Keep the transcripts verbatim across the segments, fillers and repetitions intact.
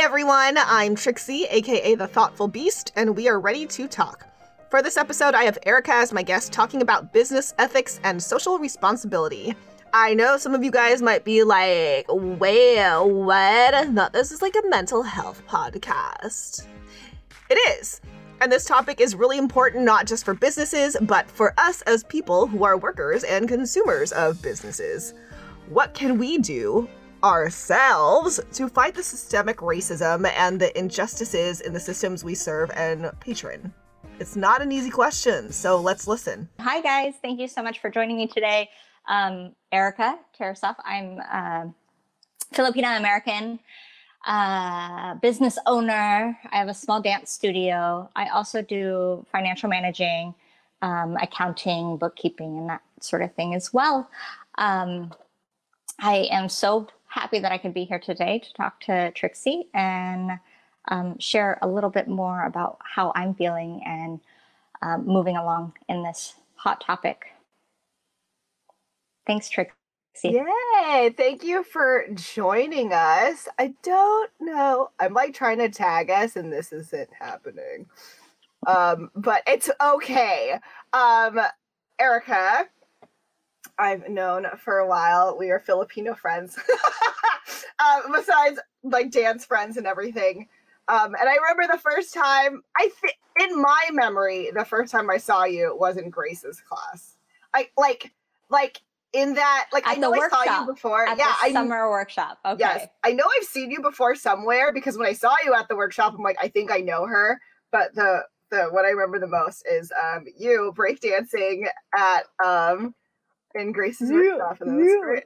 everyone, I'm Trixie, aka The Thoughtful Beast, and we are ready to talk. For this episode, I have Erica as my guest talking about business ethics and social responsibility. I know some of you guys might be like, wait, what? No, this is like a mental health podcast. It is. And this topic is really important not just for businesses, but for us as people who are workers and consumers of businesses. What can we do ourselves to fight the systemic racism and the injustices in the systems we serve and patron? It's not an easy question, so let's listen. Hi guys, thank you so much for joining me today. Um, Erica Tarasoff, I'm a Filipino American uh, business owner. I have a small dance studio. I also do financial managing, um, accounting, bookkeeping, and that sort of thing as well. Um, I am so happy that I could be here today to talk to Trixie and um, share a little bit more about how I'm feeling and um, moving along in this hot topic. Thanks, Trixie. Yay! Thank you for joining us. I don't know. I'm like trying to tag us and this isn't happening. Um, but it's okay. Um, Erica, I've known for a while. We are Filipino friends. um, besides like dance friends and everything. Um, and I remember the first time, I think in my memory, the first time I saw you was in Grace's class. I like, like in that, like at I know I workshop, saw you before. At yeah, the I summer workshop. Okay. Yes, I know I've seen you before somewhere because when I saw you at the workshop, I'm like, I think I know her. But the the what I remember the most is um you breakdancing at um in Grace's you, workshop, and that was great.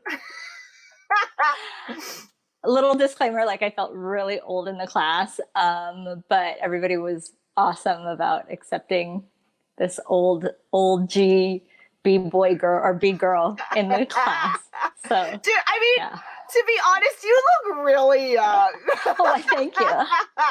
A little disclaimer, like I felt really old in the class, um, but everybody was awesome about accepting this old, old G B-boy girl or B-girl in the class. So, dude, I mean, yeah. To be honest, you look really young. Oh, thank you.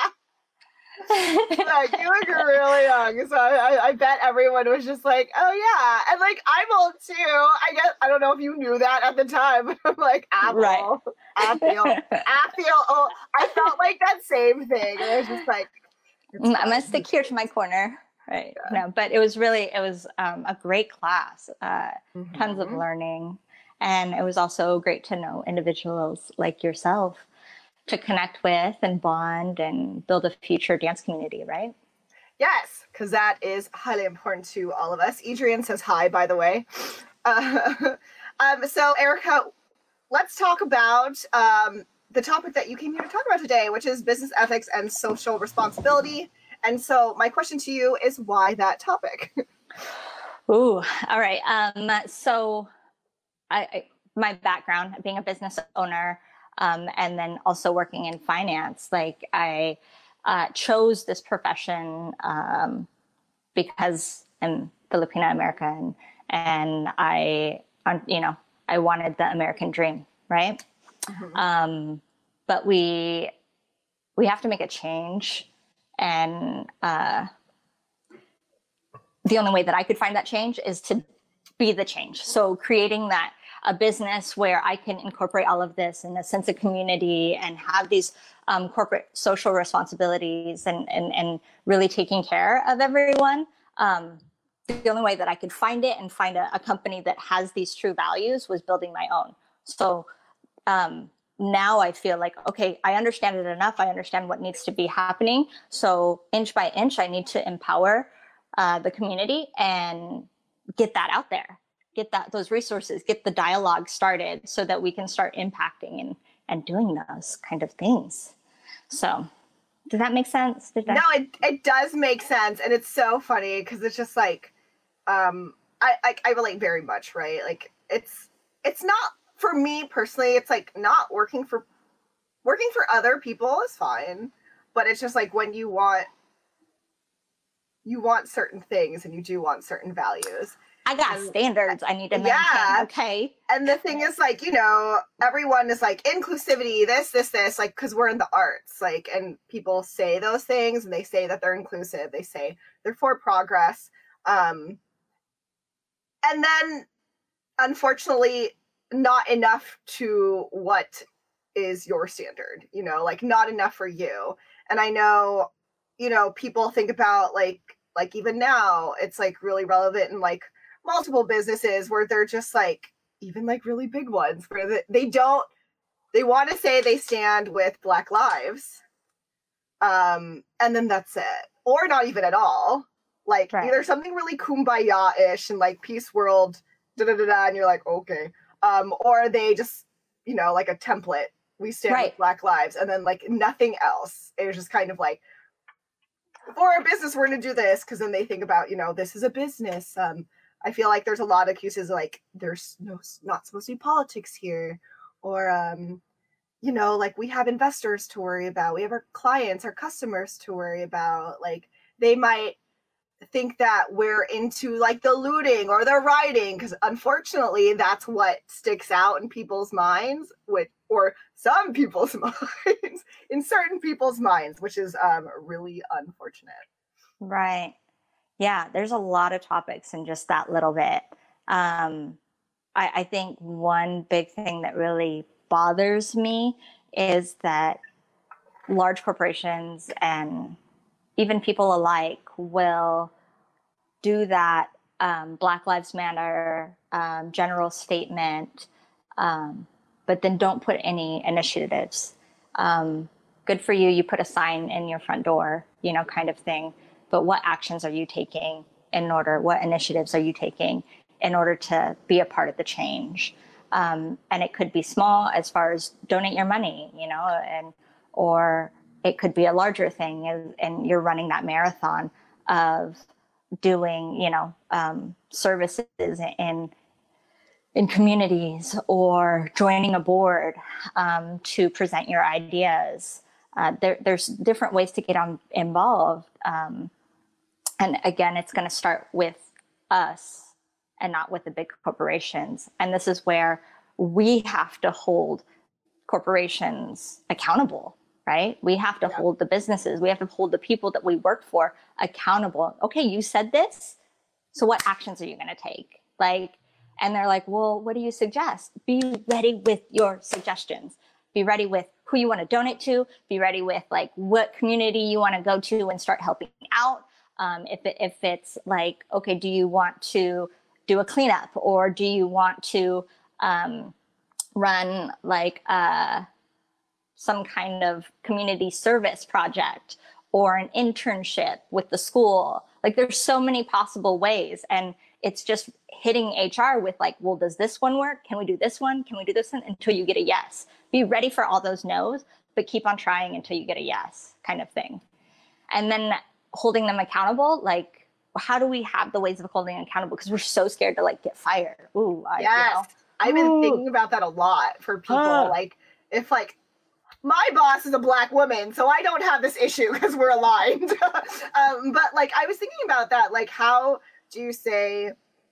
Like, you look really young, so I, I bet everyone was just like, oh yeah, and like I'm old too. I guess I don't know if you knew that at the time, but I'm like, I'm right. old. I feel, I feel old. I felt like that same thing. And I was just like, I'm gonna stick here to my corner, right? Yeah. No, but it was really, it was um, a great class, uh, mm-hmm. tons of learning, and it was also great to know individuals like yourself to connect with and bond and build a future dance community, right? Yes, because that is highly important to all of us. Adrian says hi, by the way. Uh, um, so, Erica, let's talk about um, the topic that you came here to talk about today, which is business ethics and social responsibility. And so my question to you is, why that topic? Ooh, all right. Um, so I, I, my background, being a business owner, Um, and then also working in finance, like I uh, chose this profession um, because I'm Filipino American, and I, you know, I wanted the American dream, right? Mm-hmm. Um, but we we have to make a change, and uh, the only way that I could find that change is to be the change. So creating that. A business where I can incorporate all of this and a sense of community and have these um, corporate social responsibilities and, and, and really taking care of everyone. Um, the only way that I could find it and find a, a company that has these true values was building my own. So um, now I feel like, okay, I understand it enough. I understand what needs to be happening. So inch by inch, I need to empower uh, the community and get that out there. Get that those resources, get the dialogue started so that we can start impacting and, and doing those kind of things. So did that make sense? Did that... No, it it does make sense. And it's so funny because it's just like, um, I, I, I relate very much, right? Like it's, it's not for me personally, it's like not working for, working for other people is fine. But it's just like when you want, you want certain things and you do want certain values. I got and, standards I need to maintain, yeah. Okay. And the thing is, like, you know, everyone is like, inclusivity, this, this, this, like, because we're in the arts, like, and people say those things, and they say that they're inclusive, they say they're for progress. Um, and then, unfortunately, not enough to what is your standard, you know, like not enough for you. And I know, you know, people think about like, like even now it's like really relevant in like multiple businesses where they're just like, even like really big ones where they, they don't, they want to say they stand with Black lives. Um, and then that's it. Or not even at all. Like right. either something really kumbaya-ish and like peace world, da da da da, and you're like, okay. Um, or they just, you know, like a template. We stand right. with Black lives, and then like nothing else. It was just kind of like, for a business, we're going to do this, because then they think about, you know, this is a business. Um, I feel like there's a lot of excuses like there's no not supposed to be politics here, or um, you know, like we have investors to worry about, we have our clients, our customers to worry about. Like they might think that we're into like the looting or the rioting, because unfortunately that's what sticks out in people's minds, with or some people's minds, in certain people's minds, which is um, really unfortunate. Right. Yeah, there's a lot of topics in just that little bit. Um, I, I think one big thing that really bothers me is that large corporations and even people alike will do that um, Black Lives Matter um, general statement, um, but then don't put any initiatives. Um, good for you, you put a sign in your front door, you know, kind of thing. But what actions are you taking in order, what initiatives are you taking in order to be a part of the change? Um, and it could be small as far as donate your money, you know, and or it could be a larger thing, and, and you're running that marathon of doing, you know, um, services in in communities, or joining a board um, to present your ideas. Uh, there, there's different ways to get on, involved. Um, and again, it's going to start with us and not with the big corporations. And this is where we have to hold corporations accountable, right? We have to yeah. hold the businesses, we have to hold the people that we work for accountable. Okay, you said this, so what actions are you going to take? Like, and they're like, well, what do you suggest? Be ready with your suggestions. Be ready with who you want to donate to. Be ready with like what community you want to go to and start helping out. Um, if it, if it's like, okay, do you want to do a cleanup, or do you want to um, run like uh, some kind of community service project or an internship with the school? Like there's so many possible ways, and it's just hitting H R with like, well, does this one work? Can we do this one? Can we do this one? Until you get a yes. Be ready for all those no's, but keep on trying until you get a yes, kind of thing. And then holding them accountable, like how do we have the ways of holding them accountable? Because we're so scared to like get fired. Ooh, I, yes. You know. I've been Ooh. thinking about that a lot for people. Uh. Like if like my boss is a Black woman, so I don't have this issue because we're aligned. um, but like I was thinking about that, like how do you say,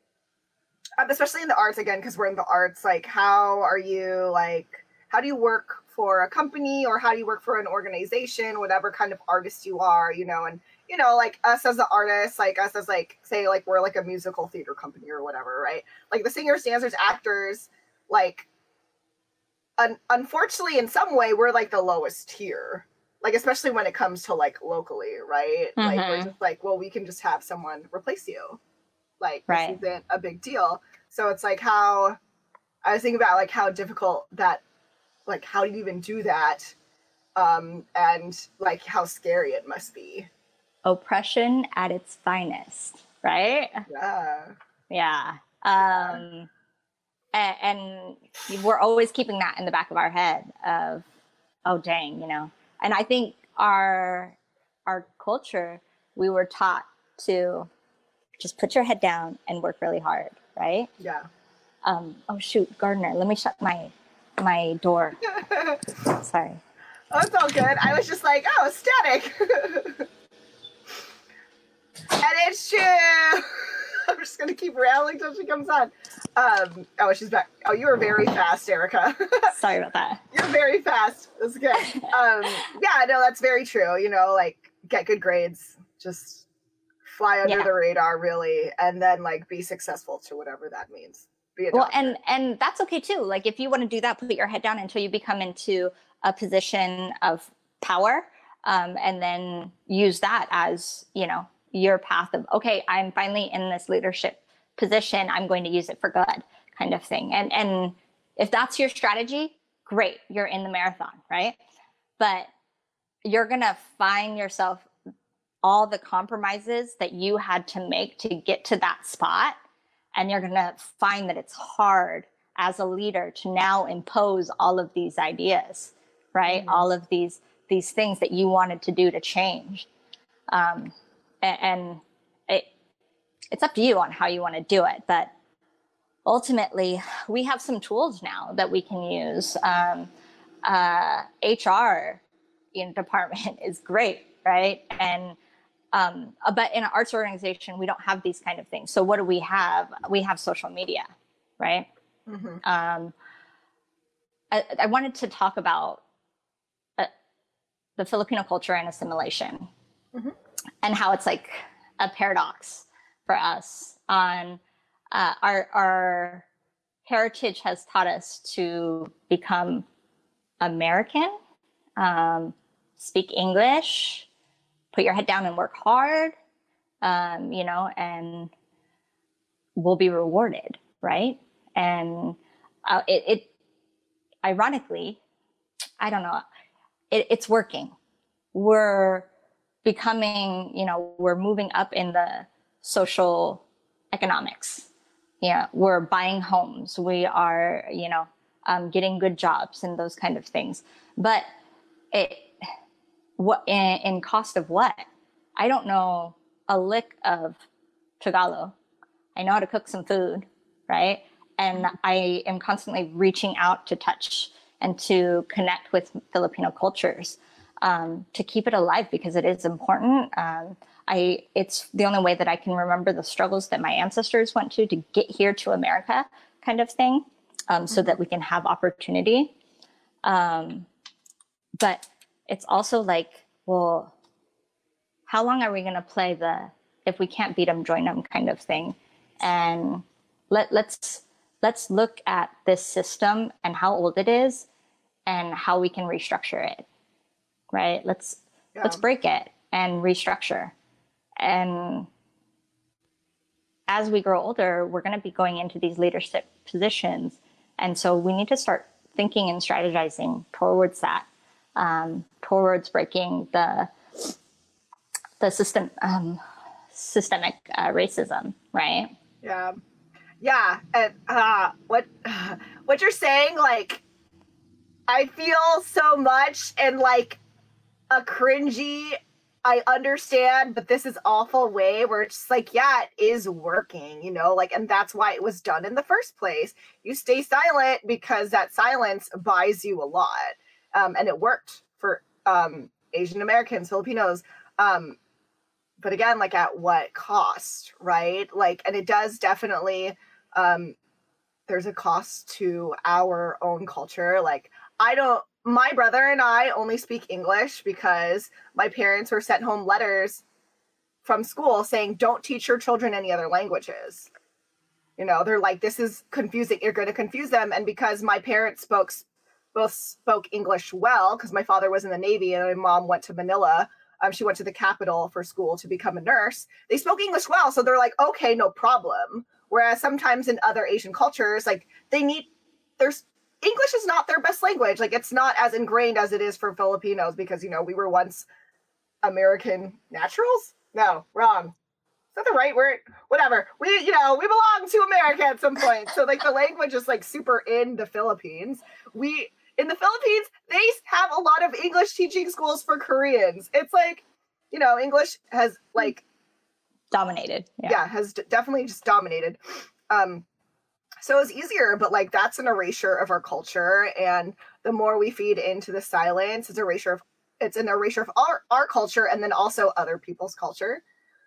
um, especially in the arts again, because we're in the arts, like how are you like, how do you work for a company, or how do you work for an organization, whatever kind of artist you are, you know, and you know, like us as the artists, like us as like, say like we're like a musical theater company or whatever, right? Like the singers, dancers, actors, like un- unfortunately in some way we're like the lowest tier, like especially when it comes to like locally, right? Mm-hmm. Like we're just like, well, we can just have someone replace you, like right. This isn't a big deal. So it's like how I was thinking about like how difficult that, like how do you even do that, um and like how scary it must be. Oppression at its finest, right? Yeah. Yeah. Um, and, and we're always keeping that in the back of our head of, oh, dang, you know. And I think our our culture, we were taught to just put your head down and work really hard, right? Yeah. Um, oh, shoot, Gardner, let me shut my my door. Sorry. Oh, it's all good. I was just like, oh, static. And it's true. I'm just gonna keep railing till she comes on. Um, oh, she's back. Oh, you were very fast, Erica. Sorry about that. You're very fast. That's good. Um, yeah, no, that's very true. You know, like get good grades, just fly under yeah. the radar, really, and then like be successful to whatever that means. be a well, doctor. and and that's okay too. Like if you want to do that, put your head down until you become into a position of power, um, and then use that as, you know, your path of, okay, I'm finally in this leadership position, I'm going to use it for good, kind of thing. And and if that's your strategy, great, you're in the marathon, right? But you're gonna find yourself all the compromises that you had to make to get to that spot, and you're gonna find that it's hard as a leader to now impose all of these ideas, right? Mm-hmm. All of these these things that you wanted to do to change. Um, and, and it, it's up to you on how you want to do it. But ultimately, we have some tools now that we can use. Um, uh, H R in department is great, right? And um, but in an arts organization, we don't have these kind of things. So what do we have? We have social media, right? Mm-hmm. Um, I, I wanted to talk about uh, the Filipino culture and assimilation, mm-hmm. and how it's like a paradox for us. On uh, our our heritage has taught us to become American, um, speak English, put your head down and work hard, um, you know, and we'll be rewarded, right? And uh, it, it, ironically, I don't know, it, it's working. We're becoming, you know, we're moving up in the social economics. Yeah, we're buying homes. We are, you know, um, getting good jobs and those kind of things. But it, what in, in cost of what? I don't know a lick of Tagalog. I know how to cook some food, right? And I am constantly reaching out to touch and to connect with Filipino cultures, um, to keep it alive, because it is important. Um, I, it's the only way that I can remember the struggles that my ancestors went to to get here to America, kind of thing, um, so that we can have opportunity. Um, but it's also like, well, how long are we going to play the if we can't beat them, join them kind of thing? And let, let's let's look at this system and how old it is and how we can restructure it, right? Let's yeah. let's break it and restructure. And as we grow older, we're going to be going into these leadership positions. And so we need to start thinking and strategizing towards that, um, towards breaking the the system, um, systemic uh, racism, right? Yeah. Yeah. And uh, what, what you're saying, like, I feel so much in like a cringy, I understand, but this is awful way where it's just like, yeah, it is working, you know, like, and that's why it was done in the first place. You stay silent because that silence buys you a lot. Um, and it worked for um, Asian Americans, Filipinos. Um, but again, like at what cost, right? Like, and it does definitely, um, there's a cost to our own culture. Like, I don't, my brother and I only speak English because my parents were sent home letters from school saying, don't teach your children any other languages. You know, they're like, this is confusing. You're going to confuse them. And because my parents spoke, both spoke English well, because my father was in the Navy and my mom went to Manila. Um, she went to the capital for school to become a nurse. They spoke English well. So they're like, okay, no problem. Whereas sometimes in other Asian cultures, like they need, there's, English is not their best language. Like it's not as ingrained as it is for Filipinos because, you know, we were once American naturals. No, wrong. Is that the right word? Whatever. We, you know, we belong to America at some point. So like the language is like super in the Philippines. We, in the Philippines, they have a lot of English teaching schools for Koreans. It's like, you know, English has like dominated. Yeah, yeah has d- definitely just dominated. Um, so it's easier, but like that's an erasure of our culture. And the more we feed into the silence, it's erasure of it's an erasure of our, our culture and then also other people's culture.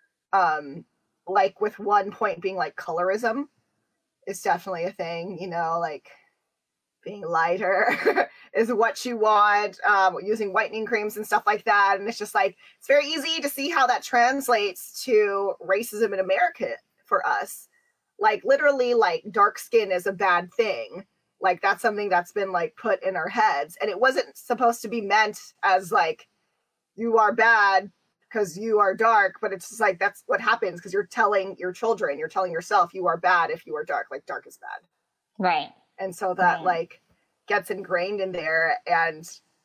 Um, like with one point being like colorism is definitely a thing, you know, like being lighter is what you want, um, using whitening creams and stuff like that. And it's just like, it's very easy to see how that translates to racism in America for us. like literally like dark skin is a bad thing. Like that's something that's been like put in our heads. And it wasn't supposed to be meant as like, you are bad because you are dark, but it's just like, that's what happens because you're telling your children, you're telling yourself you are bad if you are dark, like dark is bad. Right. And so that right. like gets ingrained in there. And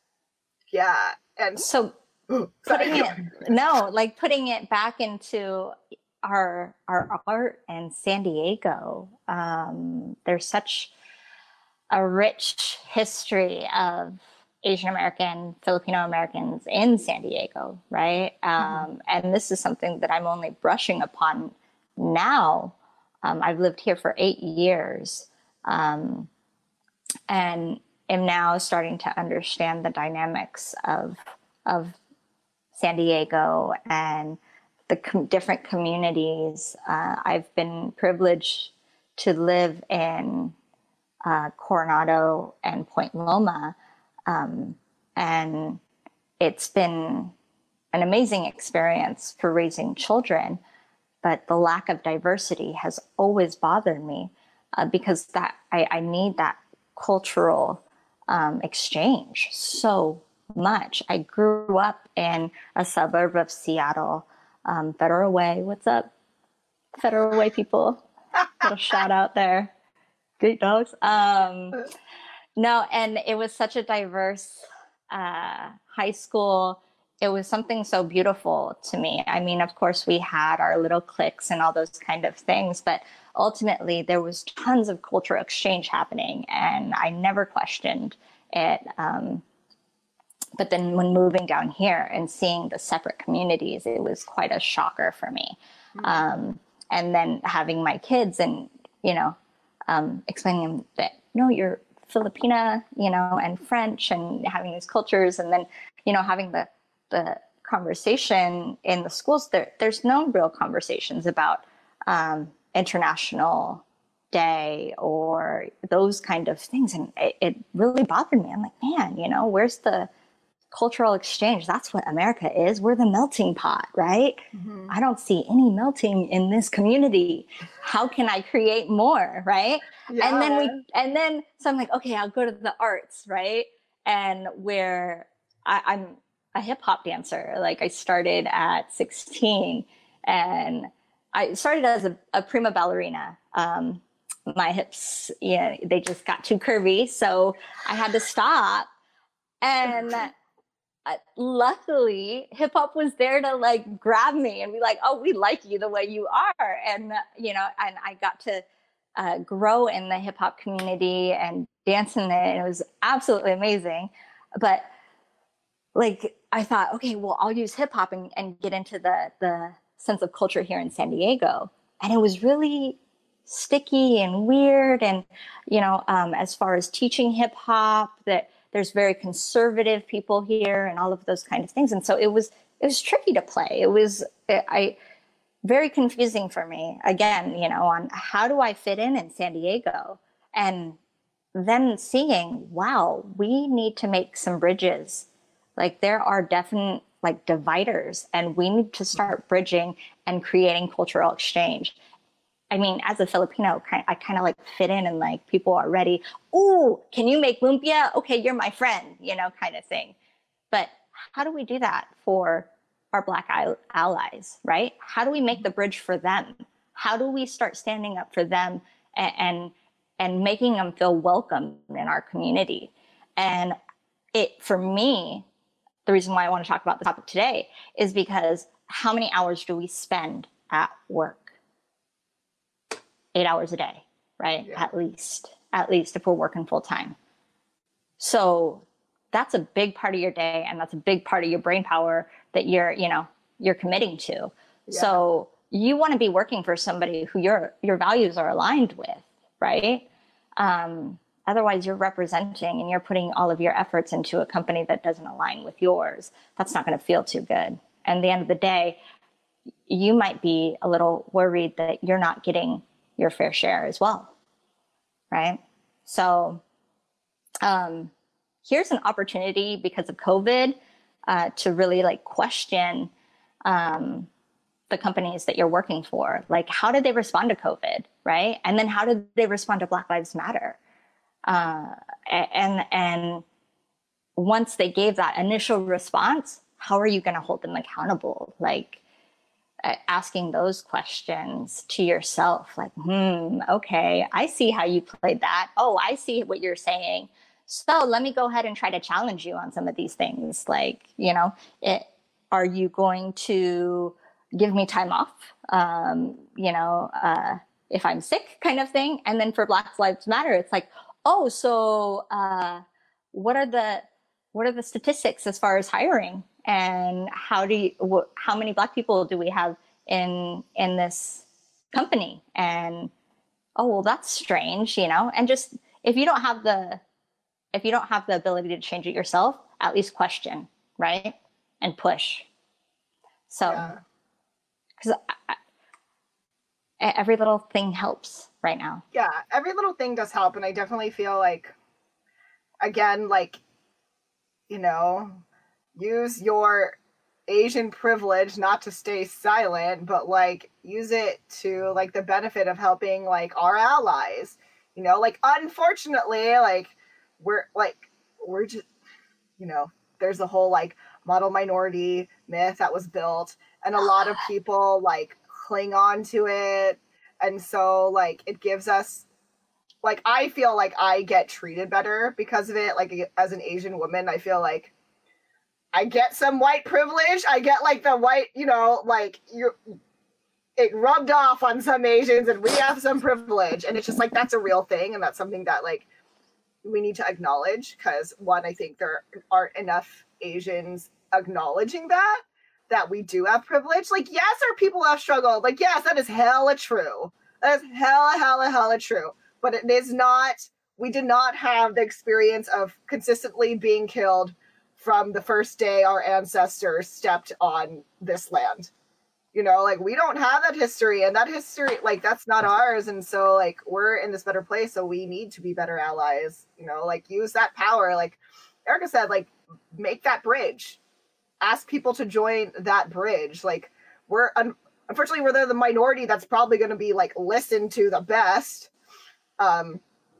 yeah. And so putting it, no, like putting it back into our, our art and San Diego, um, there's such a rich history of Asian American, Filipino Americans in San Diego, right? Um, mm-hmm. And this is something that I'm only brushing upon now. Um, I've lived here for eight years um, and am now starting to understand the dynamics of, of San Diego and the com- different communities. Uh, I've been privileged to live in uh, Coronado and Point Loma. Um, and it's been an amazing experience for raising children, but the lack of diversity has always bothered me uh, because that I, I need that cultural um, exchange so much. I grew up in a suburb of Seattle, um, Federal Way. What's up, Federal Way people? Little shout out there. Great dogs. Um, no, and it was such a diverse uh, high school. It was something so beautiful to me. I mean, of course, we had our little cliques and all those kind of things, but ultimately there was tons of cultural exchange happening, and I never questioned it. Um, but then when moving down here and seeing the separate communities, it was quite a shocker for me. Mm-hmm. Um, and then having my kids and, you know, um, explaining them that, no, you're Filipina, you know, and French, and having these cultures, and then, you know, having the the conversation in the schools. There, there's no real conversations about um, International Day or those kind of things, and it, it really bothered me. I'm like, man, you know, where's the cultural exchange? That's what America is. We're the melting pot, right? Mm-hmm. I don't see any melting in this community. How can I create more, right? Yeah. And then we, and then, so I'm like, okay, I'll go to the arts, right? And where I, I'm a hip hop dancer. Like I started at sixteen, and I started as a, a prima ballerina. Um, my hips, yeah, they just got too curvy, so I had to stop. And Uh, luckily, hip hop was there to like grab me and be like, oh, we like you the way you are. And, uh, you know, and I got to uh, grow in the hip hop community and dance in it. And it was absolutely amazing. But like, I thought, okay, well, I'll use hip hop and, and get into the, the sense of culture here in San Diego. And it was really sticky and weird. And, you know, um, as far as teaching hip hop, that there's very conservative people here and all of those kind of things. And so it was, it was tricky to play. It was, I, very confusing for me, again, you know, on how do I fit in in San Diego? And then seeing, wow, we need to make some bridges. Like there are definite like dividers, and we need to start bridging and creating cultural exchange. I mean, as a Filipino, I kind of like fit in, and like people are ready. Oh, can you make lumpia? Okay, you're my friend, you know, kind of thing. But how do we do that for our Black allies, right? How do we make the bridge for them? How do we start standing up for them and and, and making them feel welcome in our community? And it, for me, the reason why I want to talk about the topic today is because how many hours do we spend at work? Eight hours a day, right? Yeah. At least, at least if we're working full time. So that's a big part of your day, and that's a big part of your brain power that you're, you know, you're committing to. Yeah. So you want to be working for somebody who your your values are aligned with, right? Um, otherwise, you're representing and you're putting all of your efforts into a company that doesn't align with yours. That's not going to feel too good. And at the end of the day, you might be a little worried that you're not getting your fair share as well, right? So um, here's an opportunity because of COVID uh, to really like question um, the companies that you're working for. Like, how did they respond to COVID, right? And then how did they respond to Black Lives Matter? Uh, and and once they gave that initial response, how are you going to hold them accountable? Like, asking those questions to yourself, like, hmm, okay, I see how you played that. Oh, I see what you're saying. So let me go ahead and try to challenge you on some of these things. Like, you know, it, are you going to give me time off? Um, you know, uh, if I'm sick, kind of thing. And then for Black Lives Matter, it's like, oh, so uh, what are the what are the statistics as far as hiring? And how do you, wh- how many Black people do we have in in this company? And oh, well, that's strange, you know. And just if you don't have the if you don't have the ability to change it yourself, at least question, right, and push. So, because yeah. every little thing helps right now. Yeah, every little thing does help, and I definitely feel like, again, like, you know, use your Asian privilege not to stay silent, but like use it to like the benefit of helping like our allies. You know, like unfortunately, like we're like we're just, you know, there's a whole like model minority myth that was built, and a lot of people like cling on to it, and so like it gives us, like, I feel like I get treated better because of it. Like, as an Asian woman, I feel like I get some white privilege. I get like the white, you know, like you, it rubbed off on some Asians, and we have some privilege. And it's just like, that's a real thing. And that's something that like we need to acknowledge, because one, I think there aren't enough Asians acknowledging that, that we do have privilege. Like, yes, our people have struggled. Like, yes, that is hella true. That is hella, hella, hella true. But it is not, we did not have the experience of consistently being killed from the first day our ancestors stepped on this land. You know, like, we don't have that history, and that history, like, that's not ours. And so, like, we're in this better place, so we need to be better allies, you know, like, use that power. Like Erica said, like, make that bridge. Ask people to join that bridge. Like, we're, un- unfortunately, we're the minority that's probably going to be, like, listened to the best. Um,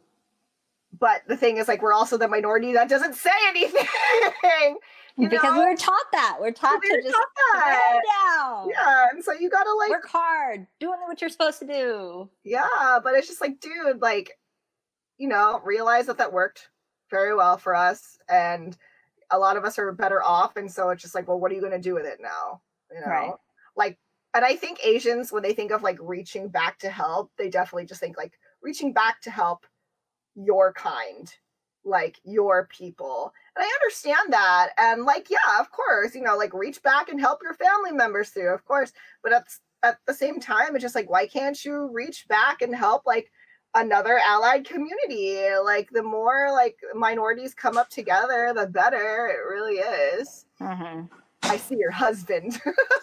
but the thing is, like, we're also the minority that doesn't say anything. You because know? we were taught that. We're taught we to just that. down. Yeah, and so you gotta like work hard, doing what you're supposed to do. Yeah, but it's just like, dude, like, you know, realize that that worked very well for us, and a lot of us are better off, and so it's just like, well, what are you gonna do with it now? You know, right. Like, and I think Asians, when they think of like reaching back to help, they definitely just think like reaching back to help your kind, like your people. And I understand that. And like, yeah, of course, you know, like reach back and help your family members through, of course. But at, at the same time, it's just like, why can't you reach back and help like another allied community? Like, the more like minorities come up together, the better. It really is. Mm-hmm. I see your husband.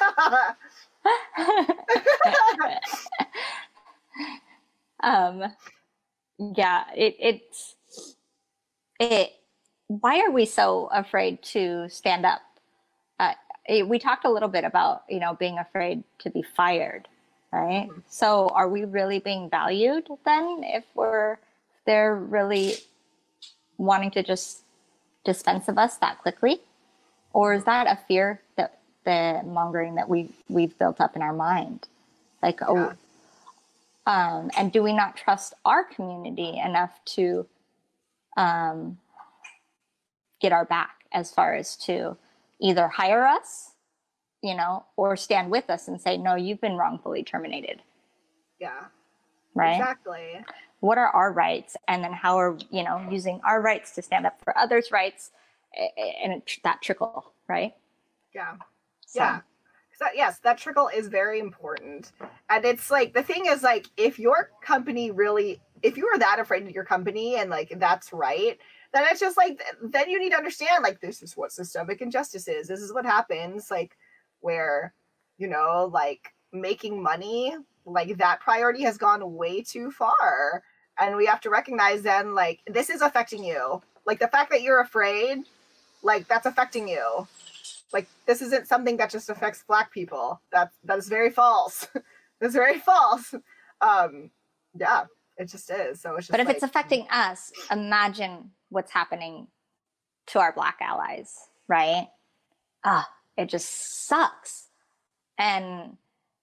um, yeah, it, it's, it, why are we so afraid to stand up? Uh, it, we talked a little bit about, you know, being afraid to be fired, right? Mm-hmm. So are we really being valued then if we're, they're really wanting to just dispense of us that quickly? Or is that a fear that the mongering that we, we've built up in our mind? Like, yeah. oh, um, and do we not trust our community enough to um, get our back as far as to either hire us, you know, or stand with us and say, no, you've been wrongfully terminated. Yeah. Right? Exactly. What are our rights? And then how are, you know, using our rights to stand up for others' rights, and that trickle, right? Yeah. So. Yeah. So, yes, that trickle is very important. And it's like, the thing is, like, if your company really, if you are that afraid of your company and like that's right, then it's just like, then you need to understand, like, this is what systemic injustice is. This is what happens, like, where, you know, like, making money, like, that priority has gone way too far. And we have to recognize then, like, this is affecting you. Like, the fact that you're afraid, like, that's affecting you. Like, this isn't something that just affects Black people. That that is very false. That's very false. Um, yeah, it just is. So it's just But if like, it's affecting us, imagine what's happening to our Black allies, right? Ah, it just sucks. And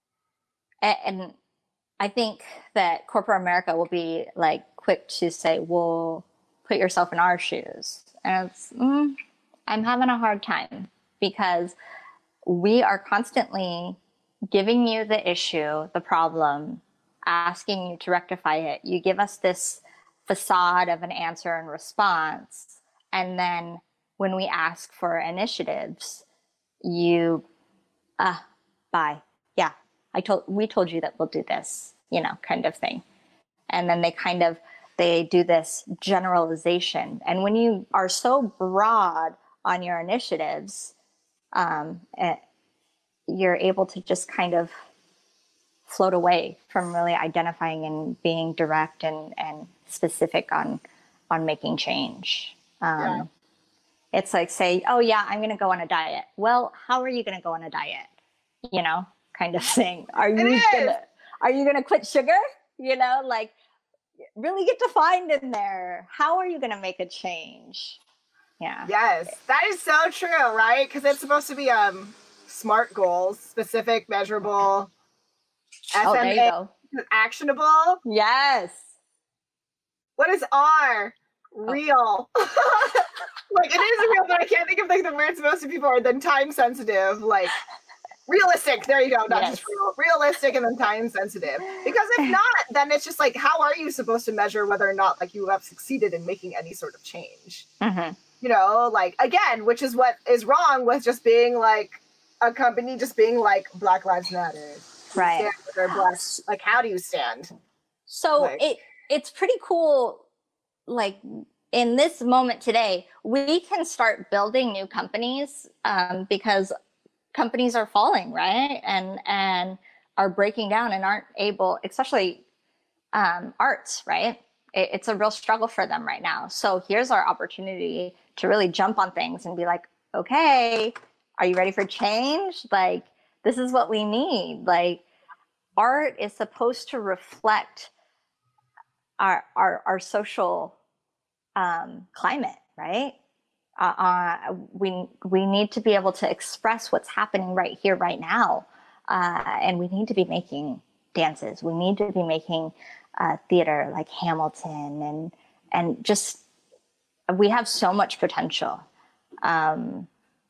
and I think that corporate America will be like quick to say, well, put yourself in our shoes. And it's, mm, I'm having a hard time, because we are constantly giving you the issue, the problem, asking you to rectify it. You give us this facade of an answer and response. And then when we ask for initiatives, you, ah, bye. Yeah, I told, we told you that we'll do this, you know, kind of thing. And then they kind of, they do this generalization. And when you are so broad on your initiatives, um, it, you're able to just kind of float away from really identifying and being direct and, and specific on, on making change. Um, yeah. It's like, say, oh yeah, I'm going to go on a diet. Well, how are you going to go on a diet? You know, kind of thing. Are you going to, are you going to quit sugar? You know, like, really get defined in there. How are you going to make a change? Yeah. Yes, that is so true, right? Because it's supposed to be um SMART goals, specific, measurable, Oh, S M A, there you go. actionable. Yes. What is R? Real. Oh. Like, it is real, but I can't think of like the words most of people are. Then time sensitive, like realistic. There you go. Not Yes. just real. Realistic and then time sensitive. Because if not, then it's just like, how are you supposed to measure whether or not like you have succeeded in making any sort of change? Mm-hmm. You know, like, again, which is what is wrong with just being like a company, just being like Black Lives Matter. Right. Stand with their Black, like, how do you stand? So Like- it it's pretty cool. Like, in this moment today, we can start building new companies, um, because companies are falling, right? And and are breaking down and aren't able, especially um, arts, right? It, it's a real struggle for them right now. So here's our opportunity to really jump on things and be like, okay, are you ready for change? Like, this is what we need. Like, art is supposed to reflect our our, our social um, climate, right? Uh, uh, we we need to be able to express what's happening right here, right now, uh, and we need to be making dances. We need to be making uh, theater like Hamilton, and and just we have so much potential. Um,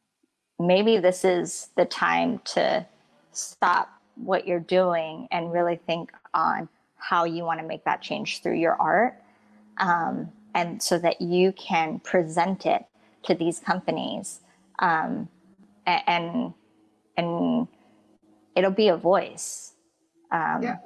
maybe this is the time to stop what you're doing and really think on how you want to make that change through your art, um, and so that you can present it to these companies, um, and and it'll be a voice. Um, yeah.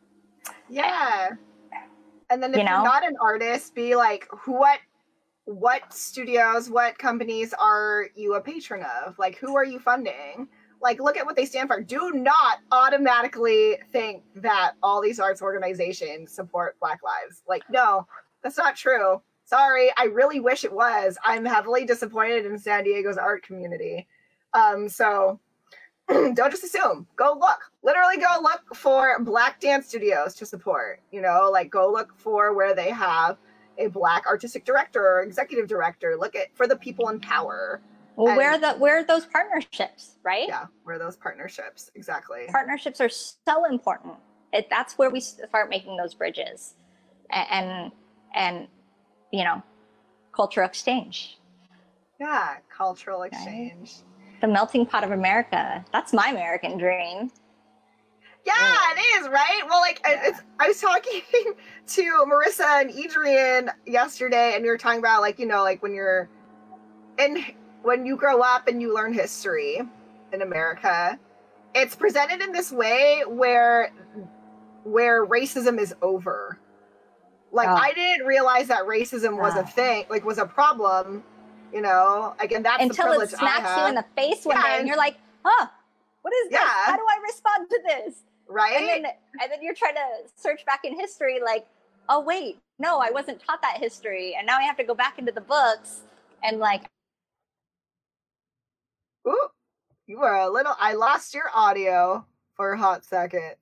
Yeah. And then if you you are know? not an artist, be like, what what studios, what companies are you a patron of? Like, who are you funding? Like, look at what they stand for. Do not automatically think that all these arts organizations support Black lives. Like, no, that's not true. Sorry, I really wish it was. I'm heavily disappointed in San Diego's art community. Um, so don't just assume. Go look. Literally go look for Black dance studios to support. You know, like, go look for where they have a Black artistic director or executive director. Look at for the people in power. Well, And- where are the where are those partnerships, right? Yeah, where are those partnerships? Exactly. Partnerships are so important. It, that's where we start making those bridges, and, and and you know, cultural exchange. Yeah, cultural exchange. The melting pot of America. That's my American dream. Yeah, it is, right? Well, like, Yeah. it's, I was talking to Marissa and Adrian yesterday, and we were talking about, like, you know, like, when you're in, when you grow up and you learn history in America, it's presented in this way where, where racism is over. Like, Oh. I didn't realize that racism was a Oh. thing, like, was a problem, you know? Again, that's the Until privilege it I smacks have. you in the face one Yeah, day, and and- you're like, huh, what is this? Yeah. How do I respond to this? Right? And then and then you're trying to search back in history, like, oh wait, no, I wasn't taught that history, and now I have to go back into the books and like, Ooh, You were a little, I lost your audio for a hot second.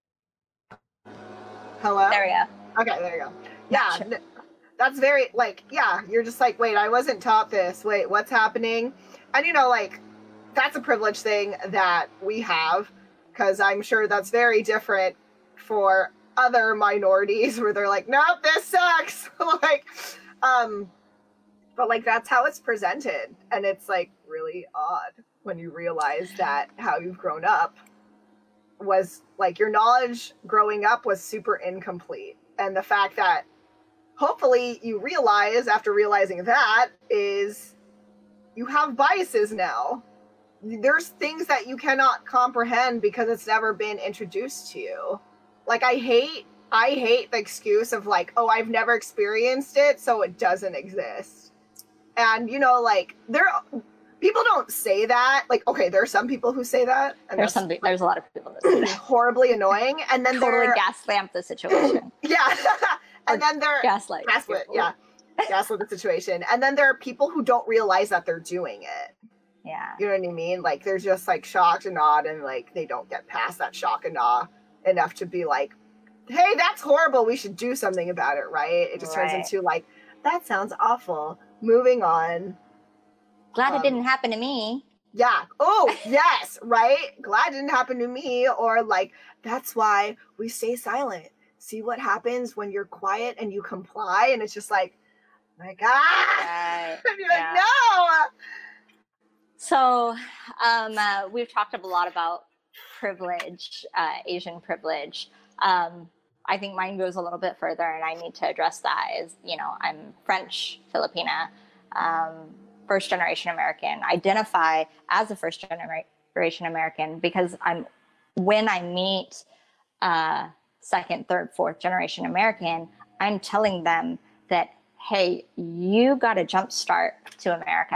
Hello? There we go. Okay, there you go. Yeah, Sure. that's very, like, yeah, you're just like, wait, I wasn't taught this. Wait, what's happening? And, you know, like, that's a privilege thing that we have, because I'm sure that's very different for other minorities where they're like, nope, this sucks. like, um, but, like, that's how it's presented. And it's, like, really odd when you realize that how you've grown up was, like, your knowledge growing up was super incomplete. And the fact that hopefully you realize after realizing that is you have biases now. There's things that you cannot comprehend because it's never been introduced to you. Like, I hate, I hate the excuse of like, oh, I've never experienced it, so it doesn't exist. And, you know, like, there, people don't say that. Like, okay, there are some people who say that. And There's some, there's a lot of people that say that. Horribly annoying. And then Totally they're gaslamp the situation. Yeah. and then they're gaslight. Gaslit, yeah. Gaslit the situation. And then there are people who don't realize that they're doing it. Yeah. You know what I mean? Like, they're just like shocked and awed, and like they don't get past that shock and awe enough to be like, hey, that's horrible, we should do something about it, right? It just Right. turns into like, that sounds awful, moving on. Glad Um, it didn't happen to me. Yeah. Oh, yes, right? Glad it didn't happen to me. Or like, that's why we stay silent. See what happens when you're quiet and you comply, and it's just like, my God. Right. And you're Yeah. like, no. So um, uh, we've talked a lot about privilege, uh, Asian privilege. Um, I think mine goes a little bit further, and I need to address that. Is, you know, I'm French, Filipina, um, first generation American. Identify as a first generation American because I'm when I meet uh, second, third, fourth generation American, I'm telling them that, hey, you got a jump start to America.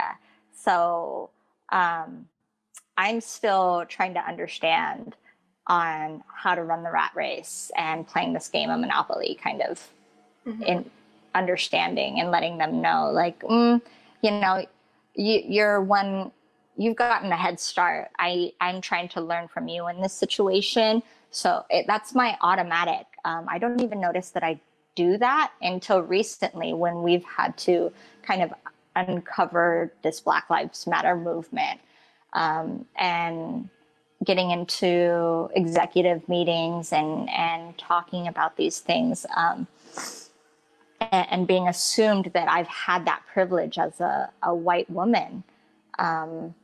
So um, I'm still trying to understand on how to run the rat race and playing this game of Monopoly, kind of Mhm. in understanding and letting them know, like, mm, you know, you, you're one, you've gotten a head start. I, I'm trying to learn from you in this situation. So it, that's my automatic. Um, I don't even notice that I do that until recently when we've had to kind of uncover this Black Lives Matter movement um, and getting into executive meetings and, and talking about these things um, and, and being assumed that I've had that privilege as a, a white woman um,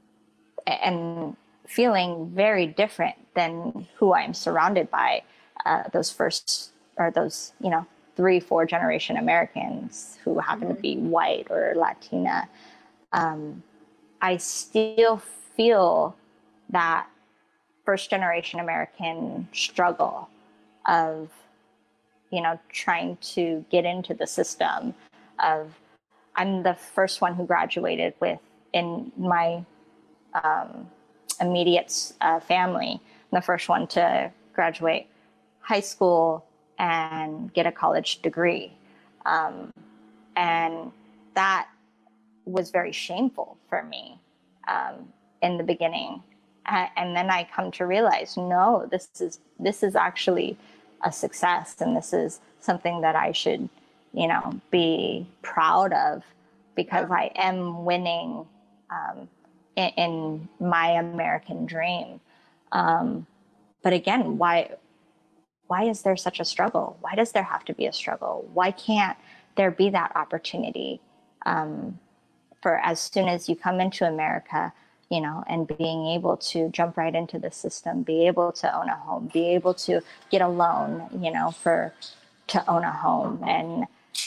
and feeling very different than who I'm surrounded by, uh, those first or those, you know, three, four generation Americans who happen mm-hmm. to be white or Latina. Um, I still feel that first generation American struggle of, you know, trying to get into the system of, I'm the first one who graduated with in my um, immediate uh, family, I'm the first one to graduate high school and get a college degree. Um, and that was very shameful for me um, in the beginning. And then I come to realize, no, this is this is actually a success, and this is something that I should, you know, be proud of, because yeah. I am winning um, in, in my American dream. Um, but again, why why is there such a struggle? Why does there have to be a struggle? Why can't there be that opportunity um, for as soon as you come into America, you know, and being able to jump right into the system, be able to own a home, be able to get a loan, you know, for to own a home. And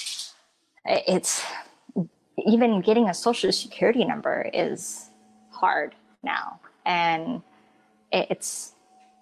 it's even getting a social security number is hard now. And it's,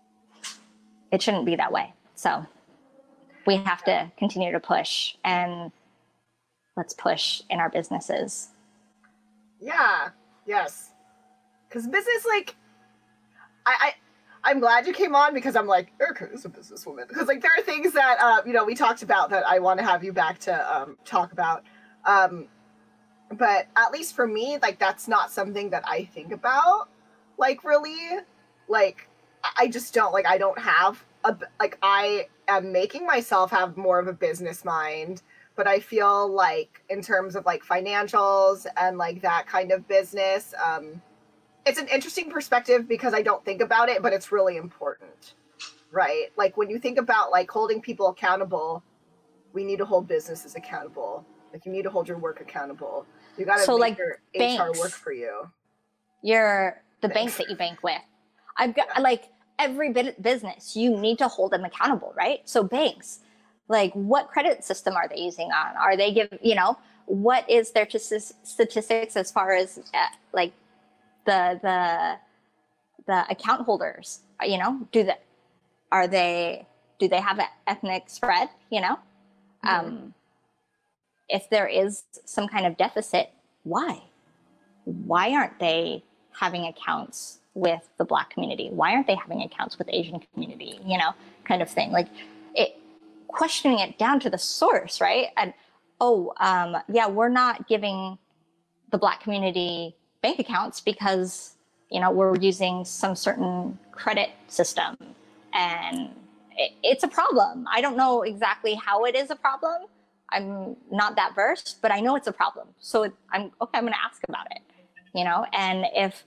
it shouldn't be that way. So we have to continue to push, and let's push in our businesses. Yeah, yes. Because business, like, I, I, I'm glad you came on, because I'm like, Erica is a businesswoman. Because, like, there are things that, uh, you know, we talked about that I want to have you back to um, talk about. Um, but at least for me, like, that's not something that I think about. like really, like I just don't like I don't have a like I am making myself have more of a business mind, but I feel like in terms of like financials and like that kind of business, um, it's an interesting perspective because I don't think about it, but it's really important, right? Like when you think about like holding people accountable, we need to hold businesses accountable. Like you need to hold your work accountable. You got to So make like your banks, H R work for you. You're the Thanks. bank that you bank with. I've got Yeah. like every bit business, you need to hold them accountable, right? So banks, like what credit system are they using on? Are they give, you know, what is their statistics as far as uh, like the, the, the account holders, you know, do that, are they, do they have an ethnic spread, you know? Mm-hmm. Um, if there is some kind of deficit, why? Why aren't they having accounts with the Black community? Why aren't they having accounts with the Asian community? You know, kind of thing. Like it, questioning it down to the source, right? And oh, um, yeah, we're not giving the Black community bank accounts because you know we're using some certain credit system, and it, it's a problem. I don't know exactly how it is a problem. I'm not that versed, but I know it's a problem. So it, I'm okay. I'm going to ask about it. You know, and if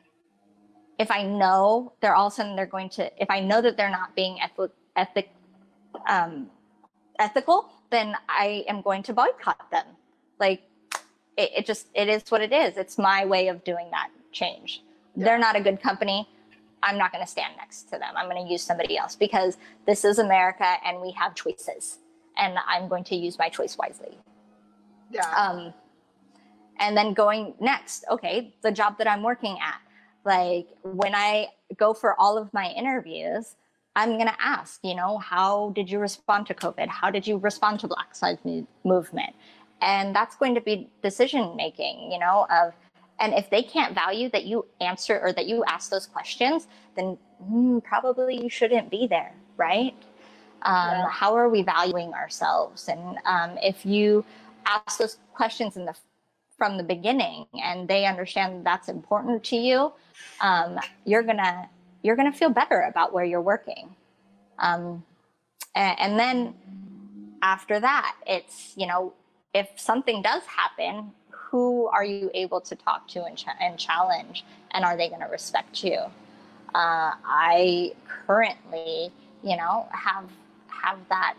if I know they're all of a sudden they're going to, if I know that they're not being ethic, ethic um, ethical, then I am going to boycott them. Like it, it just it is what it is. It's my way of doing that change. Yeah. They're not a good company. I'm not going to stand next to them. I'm going to use somebody else because this is America and we have choices, and I'm going to use my choice wisely. Yeah. Um, And then going next, okay, the job that I'm working at, like when I go for all of my interviews, I'm going to ask, you know, how did you respond to COVID? How did you respond to Black Lives Movement? And that's going to be decision making, you know, of, and if they can't value that you answer or that you ask those questions, then mm, probably you shouldn't be there, right? Um, yeah. How are we valuing ourselves? And um, if you ask those questions in the from the beginning and they understand that's important to you, um, you're gonna you're gonna feel better about where you're working. Um, and, and then after that, it's, you know, if something does happen, who are you able to talk to and, ch- and challenge, and are they gonna respect you? Uh, I currently, you know, have have that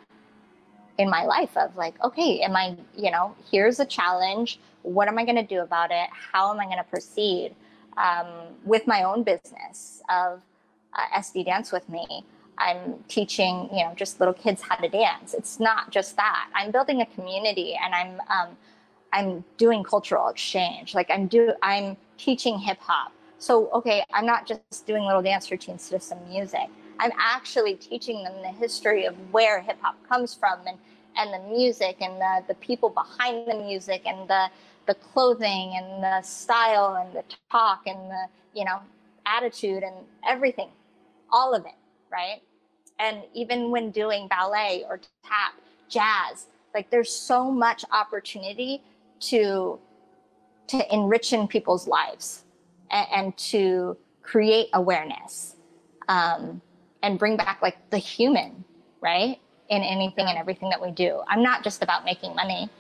in my life of like, okay, am I, you know, here's a challenge. What am I going to do about it? How am I going to proceed um, with my own business of uh, S D Dance With Me? I'm teaching, you know, just little kids how to dance. It's not just that. I'm building a community, and I'm um, I'm doing cultural exchange. Like I'm do I'm teaching hip hop. So okay, I'm not just doing little dance routines to some music. I'm actually teaching them the history of where hip hop comes from, and, and the music and the, the people behind the music and the the clothing and the style and the talk and the, you know, attitude and everything, all of it, right? And even when doing ballet or tap, jazz, like there's so much opportunity to to enrich in people's lives and, and to create awareness. Um, and bring back like the human, right? In anything and everything that we do. I'm not just about making money.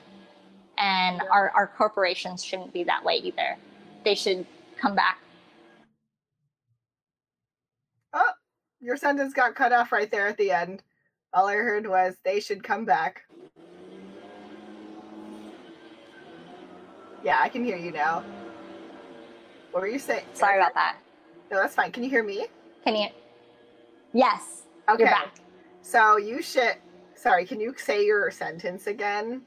And our, our corporations shouldn't be that way either. They should come back. Oh, your sentence got cut off right there at the end. All I heard was they should come back. Yeah, I can hear you now. What were you saying? Sorry about that. No, that's fine. Can you hear me? Can you? Yes. Okay. You're back. So you should, sorry, can you say your sentence again?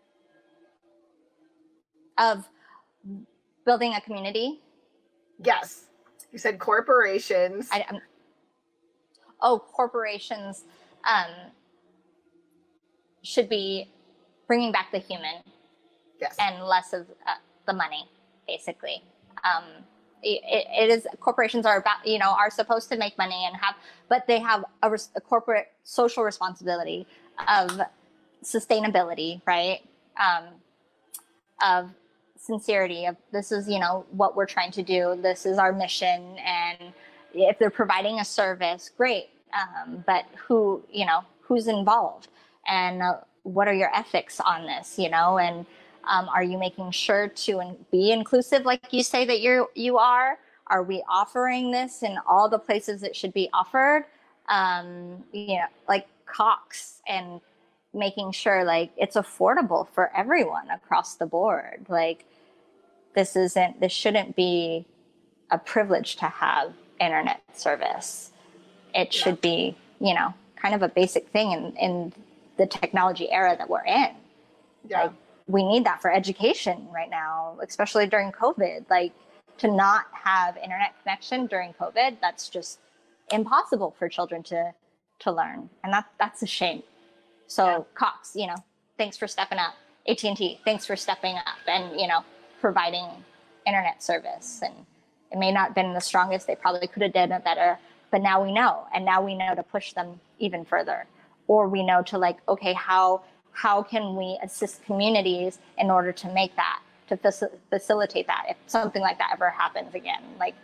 Of building a community? Yes. You said corporations. I, um, oh, corporations um, should be bringing back the human. Yes. And less of uh, the money, basically. Um, It, it is corporations are about, you know, are supposed to make money and have, but they have a, res, a corporate social responsibility of sustainability, right? Um, of sincerity of this is, you know, what we're trying to do. This is our mission. And if they're providing a service, great. Um, but who, you know, who's involved and uh, what are your ethics on this, you know, and um, are you making sure to in- be inclusive like you say that you're, you are? Are we offering this in all the places it should be offered? Um, you know, like Cox, and making sure like it's affordable for everyone across the board. Like this isn't, this shouldn't be a privilege to have internet service. It should be, you know, kind of a basic thing in, in the technology era that we're in. Yeah. Like, we need that for education right now, especially during COVID. Like, to not have internet connection during COVID, that's just impossible for children to to learn. And that that's a shame. So yeah. Cox, you know, thanks for stepping up. A T and T, thanks for stepping up and, you know, providing internet service. And it may not have been the strongest. They probably could have done it better. But now we know. And now we know to push them even further. Or we know to like, okay, how how can we assist communities in order to make that, to faci- facilitate that if something like that ever happens again? Like,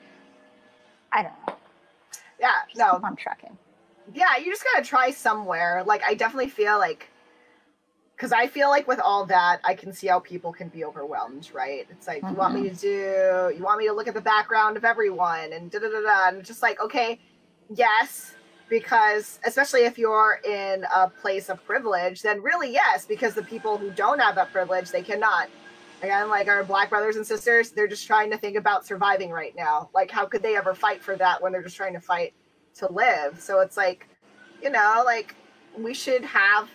I don't know. Yeah, Just no. keep on trucking. Yeah, you just gotta try somewhere. Like, I definitely feel like, because I feel like with all that, I can see how people can be overwhelmed, right? It's like, mm-hmm. you want me to do, you want me to look at the background of everyone and da da da da, and just like, okay, yes, because especially if you're in a place of privilege, then really yes, because the people who don't have that privilege, they cannot. Again, like our Black brothers and sisters, they're just trying to think about surviving right now. Like, how could they ever fight for that when they're just trying to fight to live? So it's like, you know, like we should have,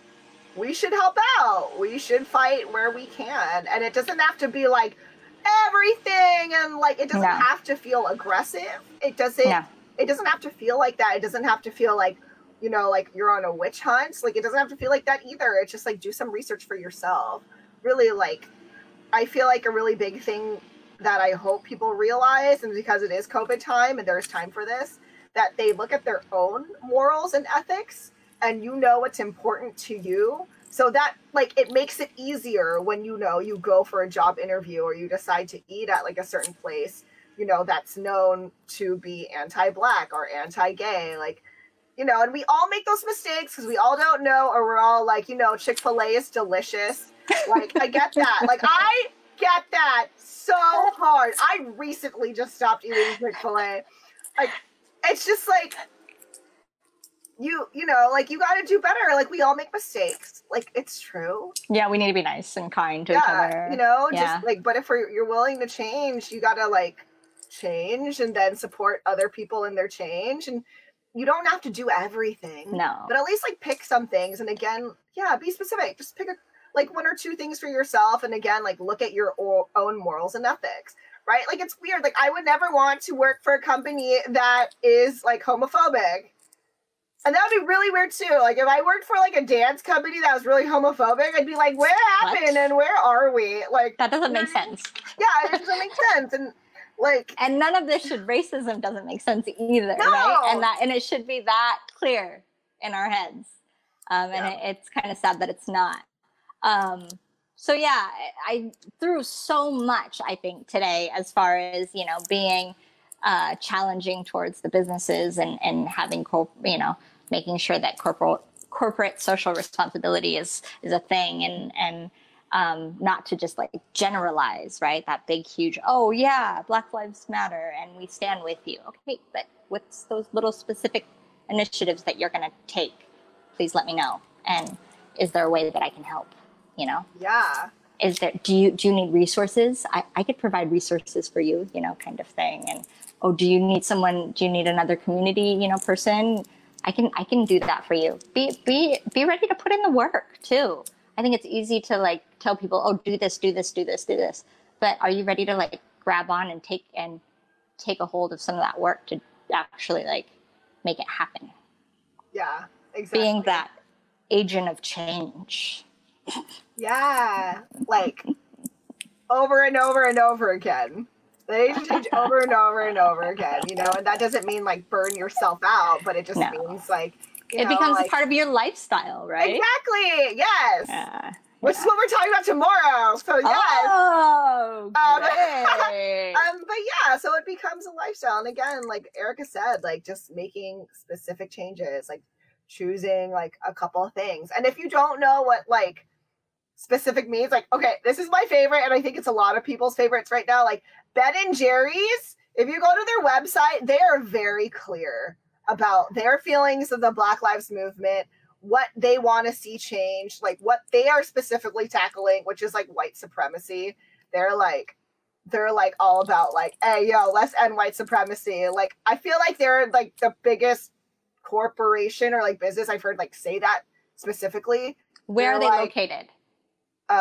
we should help out. We should fight where we can. And it doesn't have to be like everything. And like, it doesn't no. have to feel aggressive. It doesn't, no. it doesn't have to feel like that. It doesn't have to feel like, you know, like you're on a witch hunt. Like, it doesn't have to feel like that either. It's just like, do some research for yourself. Really, like, I feel like a really big thing that I hope people realize, and because it is COVID time and there's time for this, that they look at their own morals and ethics and you know what's important to you. So that, like, it makes it easier when, you know, you go for a job interview or you decide to eat at like a certain place, you know, that's known to be anti-Black or anti-gay. Like, you know, and we all make those mistakes because we all don't know, or we're all like, you know, Chick-fil-A is delicious. Like, I get that. Like, I get that so hard. I recently just stopped eating Chick-fil-A. Like, it's just like, you, you know, like, you got to do better. Like, we all make mistakes. Like, it's true. Yeah, we need to be nice and kind to yeah, each other. You know, yeah. just like, but if we're, you're willing to change, you got to like change and then support other people in their change. And you don't have to do everything. No. But at least like pick some things. And again, yeah, be specific. Just pick a, like one or two things for yourself. And again, like look at your o- own morals and ethics, right? Like, it's weird. Like, I would never want to work for a company that is like homophobic. And that would be really weird too. Like, if I worked for like a dance company that was really homophobic, I'd be like, what happened? What? And where are we? Like, that doesn't make sense. Yeah, it doesn't make sense. And like, and none of this should, racism doesn't make sense either, no. right? And that, and it should be that clear in our heads. Um, and yeah. it, it's kind of sad that it's not. Um, so yeah, I threw so much, I think, today as far as, you know, being uh, challenging towards the businesses and, and having, corp- you know, making sure that corporate corporate social responsibility is, is a thing, and, and um, not to just like generalize, right? That big, huge, oh yeah, Black Lives Matter and we stand with you. Okay, but what's those little specific initiatives that you're going to take? Please let me know. And is there a way that I can help? You know? Yeah. Is there, do you, do you need resources? I, I could provide resources for you, you know, kind of thing. And, oh, do you need someone, do you need another community, you know, person? I can, I can do that for you. Be, be, be ready to put in the work too. I think it's easy to like tell people, oh, do this, do this, do this, do this. But are you ready to like grab on and take, and take a hold of some of that work to actually like make it happen? Yeah, exactly. Being that agent of change. Yeah, like over and over and over again. They need to change over and over and over again, you know, and that doesn't mean like burn yourself out, but it just no. means like, you it know, becomes like, a part of your lifestyle, right? Exactly. Yes. Yeah. which is what we're talking about tomorrow. So yes. Oh, great. Um, um, but yeah, so it becomes a lifestyle. And again, like Erica said, like just making specific changes, like choosing like a couple of things. And if you don't know what like specific means, like, okay, this is my favorite, and I think it's a lot of people's favorites right now, like Ben and Jerry's. If you go to their website, they are very clear about their feelings of the Black Lives Movement, what they want to see change, like what they are specifically tackling, which is like white supremacy. They're like, they're like all about like, hey, yo, let's end white supremacy. Like, I feel like they're like the biggest corporation or like business I've heard like say that specifically. Where they're are they like, located? Uh,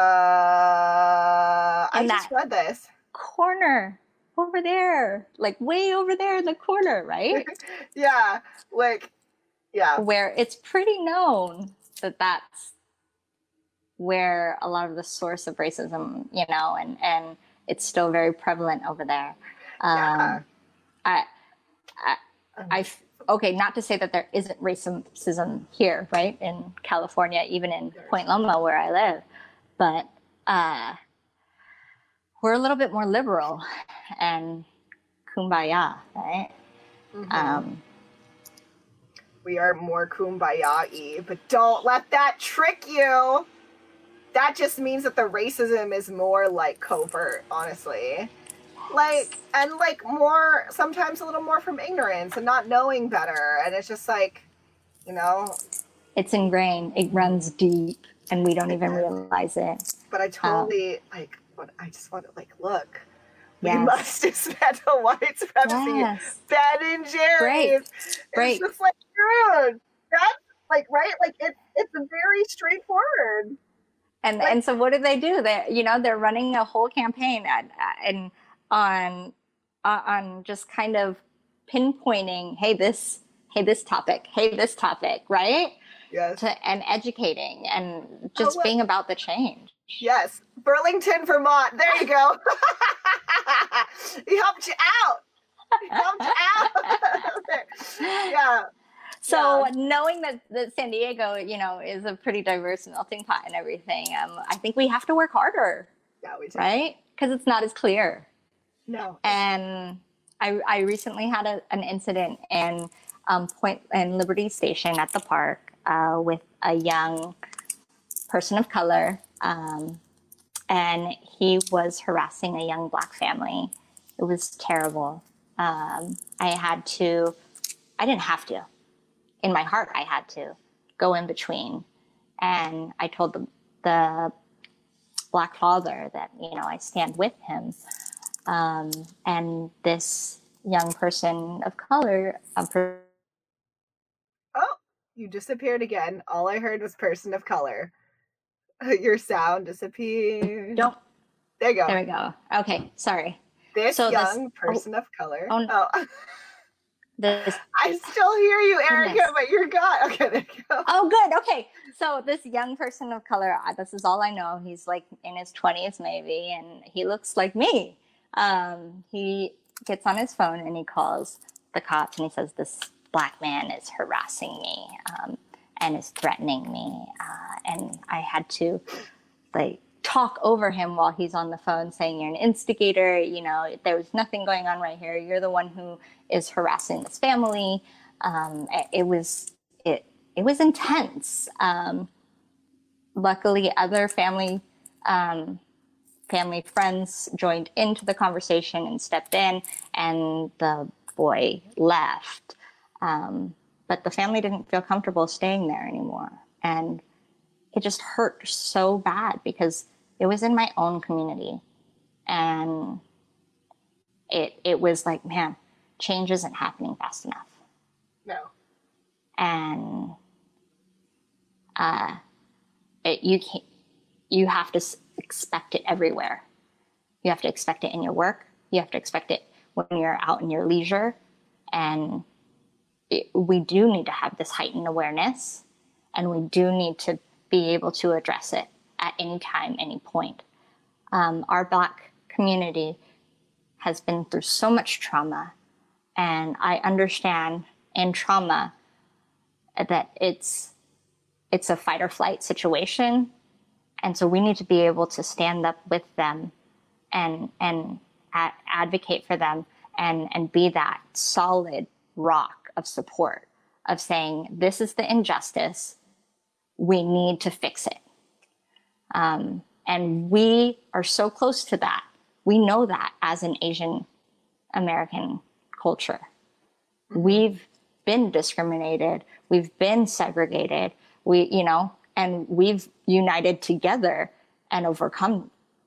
I just read this. Corner. Over there, like way over there in the corner, right? Yeah, like, yeah. Where it's pretty known that that's where a lot of the source of racism, you know, and, and it's still very prevalent over there. Um, yeah. I, I, I, okay, not to say that there isn't racism here, right? In California, even in Point Loma where I live, but, uh, we're a little bit more liberal and kumbaya, right? Mm-hmm. Um, we are more kumbaya-y, but don't let that trick you. That just means that the racism is more like covert, honestly. Like, and like more, sometimes a little more from ignorance and not knowing better. And it's just like, you know. It's ingrained, it runs deep, and we don't even realize it. But I totally, um, like, I just want to, like, look, yes. we must dismantle white supremacy. Yes. Ben and Jerry's. Great. Great. It's just like, dude, that's, like, right? Like, it, it's very straightforward. And like, and so what do they do? They, you know, they're running a whole campaign at, and on, on just kind of pinpointing, hey, this, hey, this topic, hey, this topic, right? Yes. To, and educating and just oh, being about the change. Yes. Burlington, Vermont. There you go. He helped you out. He helped you out. Yeah. So yeah. knowing that, that San Diego, you know, is a pretty diverse melting pot and everything, um, I think we have to work harder. Yeah, we do. Right? Because it's not as clear. No. And I, I recently had a, an incident in um, Point and Liberty Station at the park uh, with a young person of color. Um, and he was harassing a young Black family. It was terrible. Um, I had to, I didn't have to. In my heart, I had to go in between. And I told the, the Black father that, you know, I stand with him. Um, and this young person of color. Um, per- oh, you disappeared again. All I heard was person of color. Your sound disappeared. Don't. There you go. There we go. Okay, sorry. This so young this, person oh, of color. Oh. oh. This, I still hear you, Erica, goodness. but you're gone. Okay, there you go. Oh, good. Okay. So this young person of color, this is all I know. He's like in his twenties maybe, and he looks like me. Um, he gets on his phone and he calls the cops and he says, this Black man is harassing me um, and is threatening me. Uh, and I had to like talk over him while he's on the phone saying, you're an instigator. You know, there was nothing going on right here. You're the one who is harassing this family. Um, it, it was, it, it was intense. Um, luckily other family, um, family friends joined into the conversation and stepped in, and the boy left. Um, but the family didn't feel comfortable staying there anymore. And it just hurt so bad because it was in my own community. And it, it was like, man, change isn't happening fast enough. No. And uh, it, you can't, you have to expect it everywhere. You have to expect it in your work. You have to expect it when you're out in your leisure. And it, we do need to have this heightened awareness, and we do need to be able to address it at any time, any point. Um, our Black community has been through so much trauma, and I understand in trauma that it's it's a fight or flight situation, And so we need to be able to stand up with them and and a- advocate for them and and be that solid rock of support of saying, this is the injustice, we need to fix it. Um, and we are so close to that. We know that as an Asian American culture. We've been discriminated, we've been segregated, we, you know, and we've united together and overcome.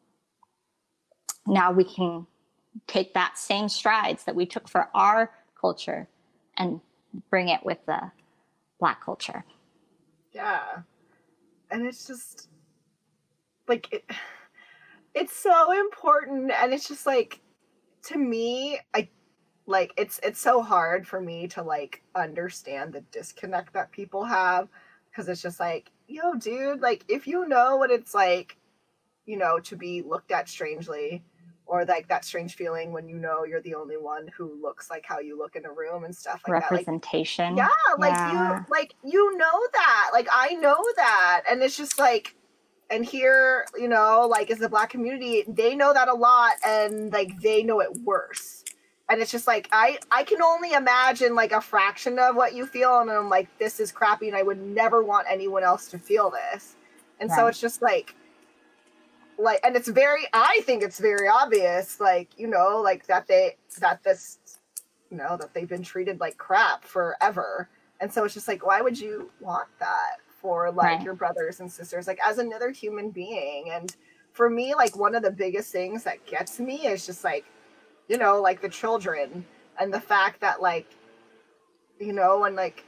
Now we can take that same strides that we took for our culture and bring it with the Black culture. Yeah. And it's just like, it, it's so important. And it's just like, to me, I like, it's, it's so hard for me to like understand the disconnect that people have. Cause it's just like, yo, dude, like if you know what it's like, you know, to be looked at strangely, or like that strange feeling when you know you're the only one who looks like how you look in a room and stuff like representation. that. Like, yeah, like yeah. you, like you know that, like I know that, and it's just like, and here, you know, like as the Black community, they know that a lot, and like they know it worse. And it's just like I, I can only imagine like a fraction of what you feel, and I'm like, this is crappy, and I would never want anyone else to feel this. And right. So it's just like. Like, and it's very, I think it's very obvious, like, you know, like that they, that this, you know, that they've been treated like crap forever. And so it's just like, why would you want that for like right. your brothers and sisters, like as another human being? And for me, like one of the biggest things that gets me is just like, you know, like the children and the fact that like, you know, and like,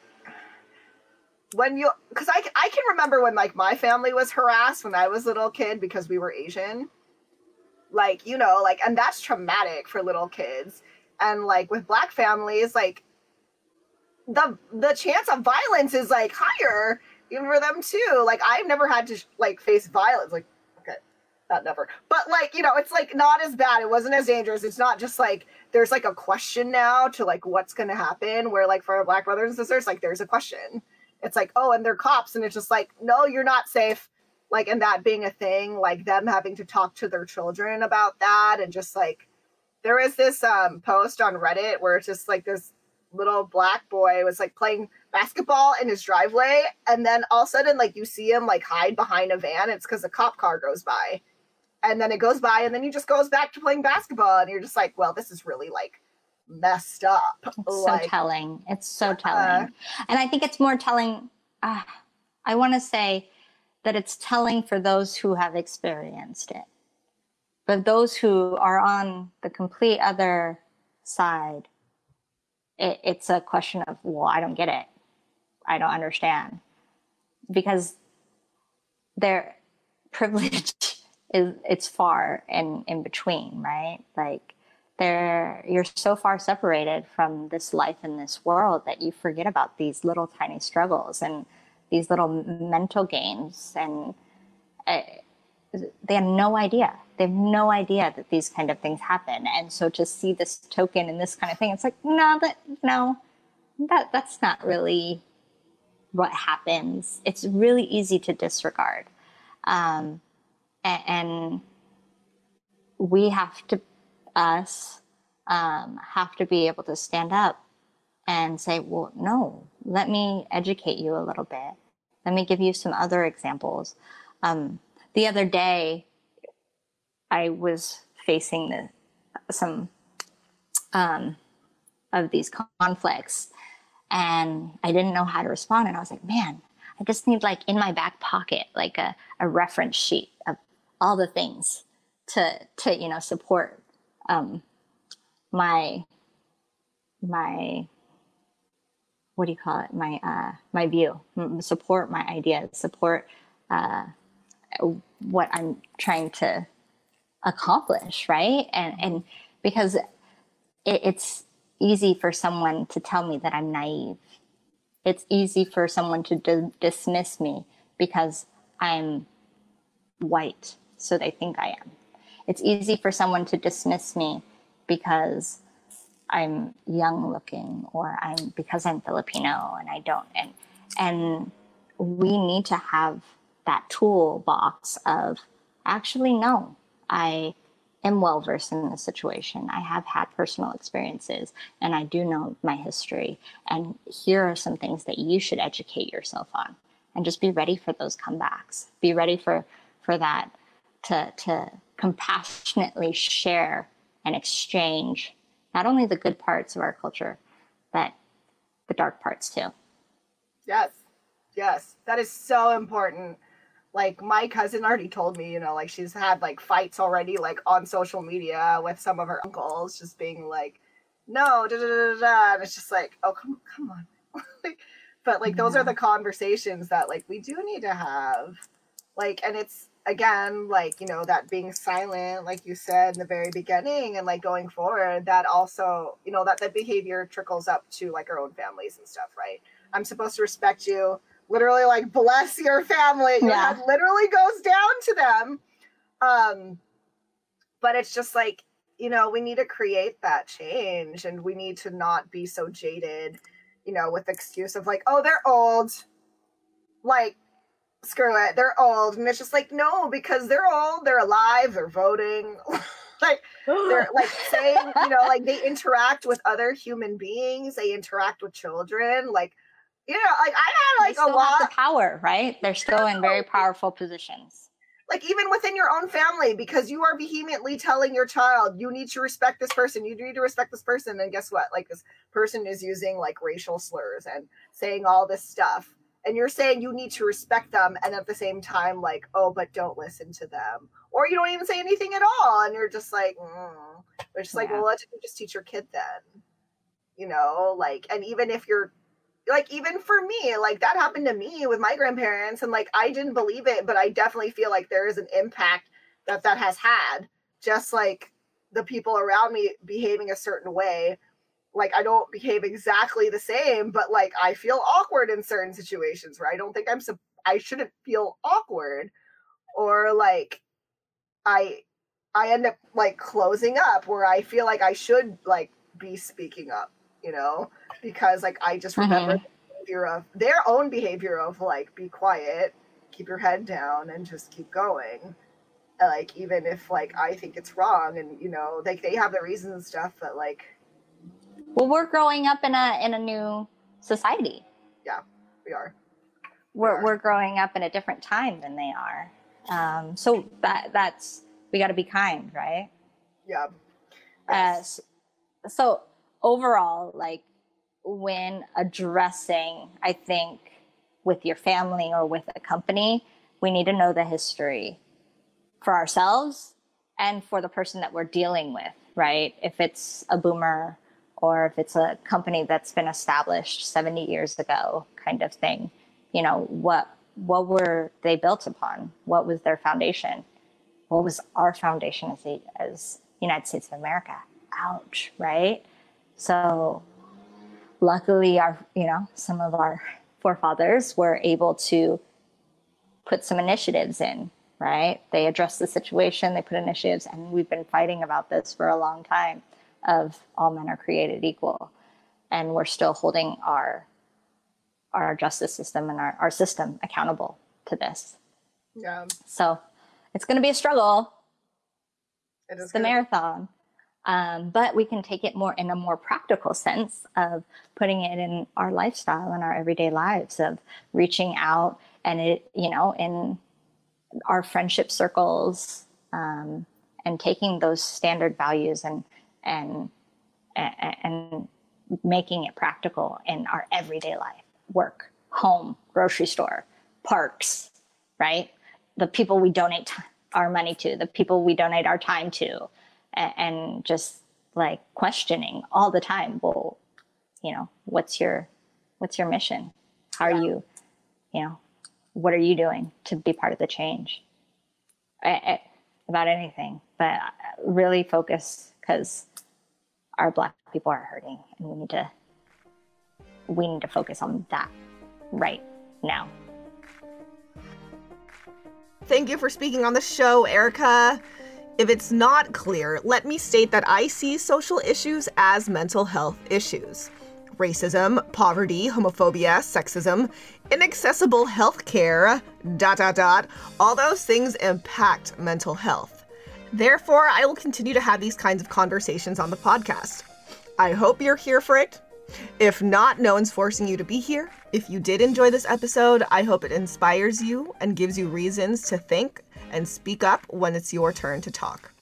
when you, because I, I can remember when like my family was harassed when I was a little kid because we were Asian, like, you know, like, and that's traumatic for little kids. And like with Black families, like the the chance of violence is like higher even for them too. Like I've never had to like face violence, like okay, not never, but like, you know, it's like not as bad, it wasn't as dangerous. It's not just like there's like a question now to like what's gonna happen, where like for our Black brothers and sisters, like there's a question. It's like, oh, and they're cops. And it's just like, no, you're not safe. Like, and that being a thing, like them having to talk to their children about that. And just like, there is this um, post on Reddit where it's just like this little Black boy was like playing basketball in his driveway. And then all of a sudden, like you see him like hide behind a van. It's because a cop car goes by. And then it goes by and then he just goes back to playing basketball. And you're just like, well, this is really like messed up. It's like, so telling. It's so uh, telling. And I think it's more telling. Uh, I want to say that it's telling for those who have experienced it. But those who are on the complete other side, it, it's a question of, well, I don't get it. I don't understand. Because their privilege is, it's far and in between, right? Like, There, you're so far separated from this life in this world that you forget about these little tiny struggles and these little mental games. And uh, they have no idea. They have no idea that these kind of things happen. And so to see this token and this kind of thing, it's like, no, that, no, that, that's not really what happens. It's really easy to disregard. Um, and, and we have to, us um, have to be able to stand up and say, well, no, let me educate you a little bit. Let me give you some other examples. Um, the other day, I was facing the, some um, of these conflicts, and I didn't know how to respond. And I was like, man, I just need like in my back pocket, like a, a reference sheet of all the things to, to you know, support Um, my, my, what do you call it? My, uh, my view, support my ideas, support, uh, what I'm trying to accomplish. Right. And, and because it, it's easy for someone to tell me that I'm naive. It's easy for someone to d- dismiss me because I'm white. So they think I am. It's easy for someone to dismiss me because I'm young looking, or I'm because I'm Filipino and I don't. And and we need to have that toolbox of actually, no, I am well versed in this situation. I have had personal experiences and I do know my history. And here are some things that you should educate yourself on, and just be ready for those comebacks. Be ready for, for that to, to compassionately share and exchange not only the good parts of our culture, but the dark parts too. Yes. Yes. That is so important. Like, my cousin already told me, you know, like, she's had like fights already, like on social media with some of her uncles, just being like, no, da da da da. And it's just like, oh, come, come on. But like, those Yeah. are the conversations that like we do need to have. Like, and it's, again, like, you know, that being silent, like you said in the very beginning, and like going forward, that also, you know, that that behavior trickles up to like our own families and stuff, right? I'm supposed to respect you, literally like bless your family. Your Yeah. head literally goes down to them. Um, but it's just like, you know, we need to create that change, and we need to not be so jaded, you know, with the excuse of like, oh, they're old. Like, screw it, they're old. And it's just like, no, because they're old, they're alive, they're voting. Like, they're like saying, you know, like they interact with other human beings, they interact with children. Like, you know, like I had like they still a lot have the power, right? They're still in very powerful positions. like even within your own family, because you are vehemently telling your child, you need to respect this person, you need to respect this person. And guess what? Like, this person is using like racial slurs and saying all this stuff. And you're saying you need to respect them, and at the same time, like, oh, but don't listen to them. Or you don't even say anything at all. And you're just like, mm. They're just like, Yeah. well, let's just teach your kid then. You know, like, and even if you're, like, even for me, like, that happened to me with my grandparents, and, like, I didn't believe it, but I definitely feel like there is an impact that that has had. Just like the people around me behaving a certain way. Like, I don't behave exactly the same, but like I feel awkward in certain situations where I don't think I'm so I shouldn't feel awkward, or like I I end up like closing up where I feel like I should like be speaking up, you know, because like I just remember Mhm. the behavior of their own behavior of like, be quiet, keep your head down, and just keep going. Like, even if like I think it's wrong, and you know, like they have their reasons and stuff, but like, Well, we're growing up in a in a new society. yeah, we are. We're are. we're growing up in a different time than they are. Um, so that that's we got to be kind, right? Yeah. As so overall, like when addressing, I think with your family or with a company, we need to know the history for ourselves and for the person that we're dealing with, right? If it's a boomer or if it's a company that's been established seventy years ago, kind of thing, you know, what what were they built upon? What was their foundation? What was our foundation as the as United States of America? Ouch, right? So luckily, our you know some of our forefathers were able to put some initiatives in, right? They addressed the situation, they put initiatives, and we've been fighting about this for a long time of all men are created equal. And we're still holding our our justice system and our, our system accountable to this. Yeah. So it's going to be a struggle. It is It's the gonna- marathon. Um, but we can take it more in a more practical sense of putting it in our lifestyle and our everyday lives, of reaching out and it, you know, in our friendship circles, um, and taking those standard values and, and, and, and making it practical in our everyday life, work, home, grocery store, parks, right? The people we donate t- our money to, the people we donate our time to, and, and just like questioning all the time. Well, you know, what's your, what's your mission? How are Yeah. you, you know, what are you doing to be part of the change? I, I, about anything, but really focus, because our Black people are hurting, and we need to we need to focus on that right now. Thank you for speaking on the show, Erica. If it's not clear, let me state that I see social issues as mental health issues. racism, poverty, homophobia, sexism, inaccessible healthcare, dot, dot, dot. All those things impact mental health. Therefore, I will continue to have these kinds of conversations on the podcast. I hope you're here for it. If not, no one's forcing you to be here. If you did enjoy this episode, I hope it inspires you and gives you reasons to think and speak up when it's your turn to talk.